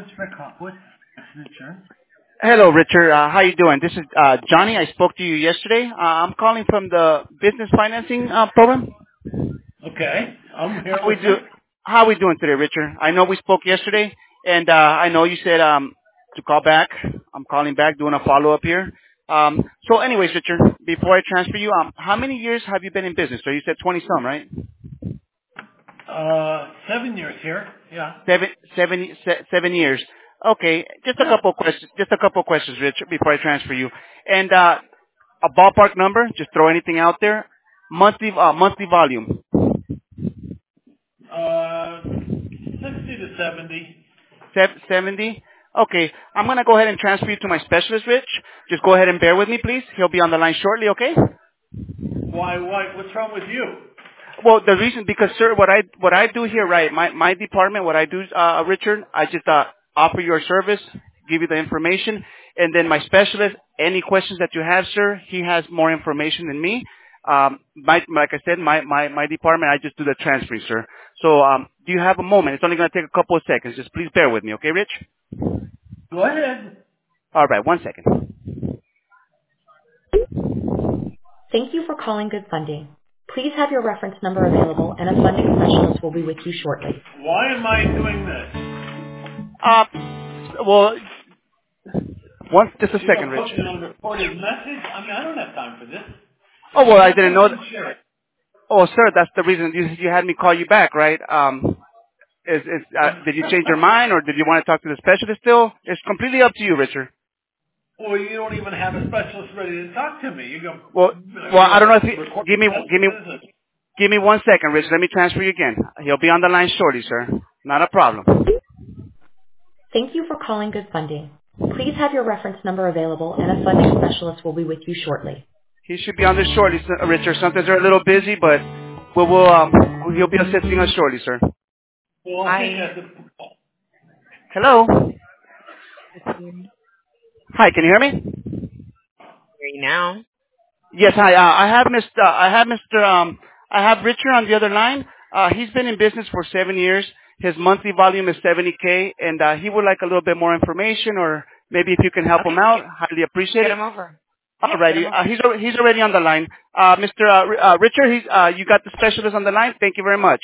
Hello, Richard. How you doing? This is Johnny. I spoke to you yesterday. I'm calling from the business financing program. Okay, I'm here How we with you. do? How we doing today, Richard? I know we spoke yesterday, and I know you said to call back. I'm calling back, doing a follow up here. So, anyways, Richard, before I transfer you, how many years have you been in business? So you said 20 some, right? 7 years here. Yeah. 7 years. Okay, just a Yeah. couple questions. Just a couple questions, Richard, before I transfer you. And a ballpark number. Just throw anything out there. Monthly volume. Uh, 60 to 70. 70. Okay, I'm gonna go ahead and transfer you to my specialist, Rich. Just go ahead and bear with me, please. He'll be on the line shortly. Okay? Why? What's wrong with you? Well, the reason, because sir, what I do here, right? My department, what I do, Richard, I just offer your service, give you the information, and then my specialist, any questions that you have, sir, he has more information than me. Like I said, my department, I just do the transferring, sir. So, do you have a moment? It's only going to take a couple of seconds. Just please bear with me, okay, Rich? Go ahead. All right, 1 second. Thank you for calling Good Funding. Please have your reference number available and a funding specialist will be with you shortly. Why am I doing this? Well, just a You second, don't Rich. put me on recorded message? I mean, I don't have time for this. Oh, well, I Hang up didn't the know. phone, share it. Oh, sir, that's the reason you had me call you back, right? Did you change your mind, or did you want to talk to the specialist still? It's completely up to you, Richard. Or you don't even have a specialist ready to talk to me. You go, Well, I don't know if record give me 1 second, Rich. Let me transfer you again. He'll be on the line shortly, sir. Not a problem. Thank you for calling Good Funding. Please have your reference number available and a funding specialist will be with you shortly. He should be on this shortly, Richard. Sometimes they're a little busy, but he'll be assisting us shortly, sir. Well, I think that's Hello. Hear Hi, can you hear me? you now. Yes, hi. I have Richard on the other line. He's been in business for 7 years. His monthly volume is 70K, and he would like a little bit more information, or maybe if you can help him out, highly appreciate Get it. him over. Get Alrighty, him over. he's already on the line. Richard, you got the specialist on the line. Thank you very much.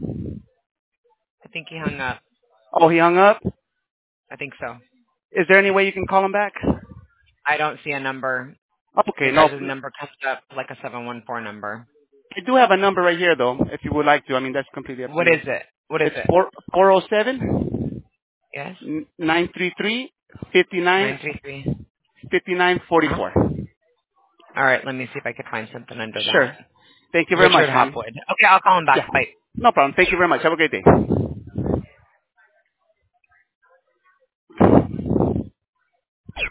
I think he hung up. Oh, he hung up. I think so. Is there any way you can call him back? I don't see a number. Okay, Your no. guys' number comes up like a 714 number. I do have a number right here, though, if you would like to. I mean, that's completely up to What you. is it? What is It's it? 407 Yes? 933 59 933. 5944. All right, let me see if I can find something under Sure. that. Thank you very much, Richard honey. Hopwood. Okay, I'll call him Yeah. back. Bye. No problem. Thank you very much. Have a great day.